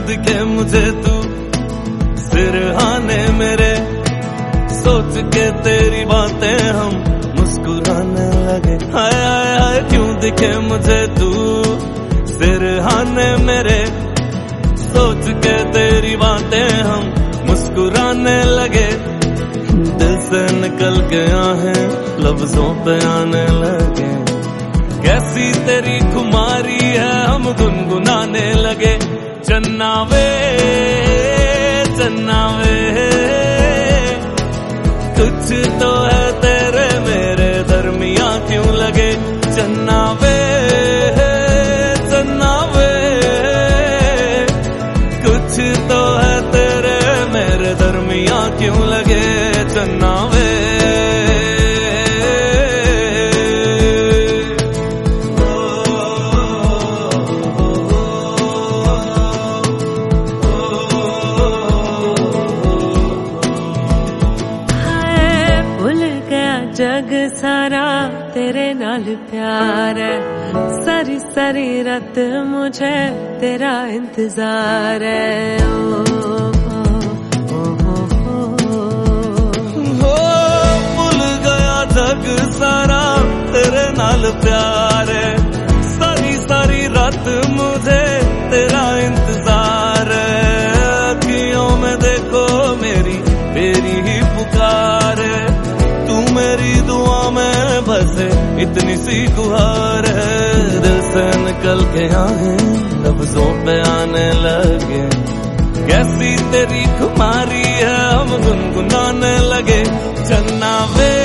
दिखे मुझे तू सिरहाने मेरे, सोच के तेरी बातें हम मुस्कुराने लगे। हाय हाय हाय क्यों दिखे मुझे तू सिरहाने मेरे, सोच के तेरी बातें हम मुस्कुराने लगे। दिल से निकल गया है लफ्जों पे आने लगे, कैसी तेरी खुमारी है हम गुनगुनाने लगे। चन्ना वे कुछ तो है तेरे मेरे दरमिया क्यों लगे। चन्ना वे कुछ तो है तेरे मेरे दरमिया क्यों लगे। चन्ना वे जग सारा तेरे नाल प्यार है, सारी सारी रात मुझे तेरा इंतजार है। भूल गया जग सारा तेरे नाल प्यार है, सारी सारी रात मुझे तेरा इंतजार है। अखियों में देखो मेरी तेरी ही पुकार है, मेरी दुआ में बसे इतनी सी गुहार है। दिल से निकल के आए लफ्जों पे आने लगे, कैसी तेरी खुमारी है हम गुनगुनाने लगे। चन्ना वे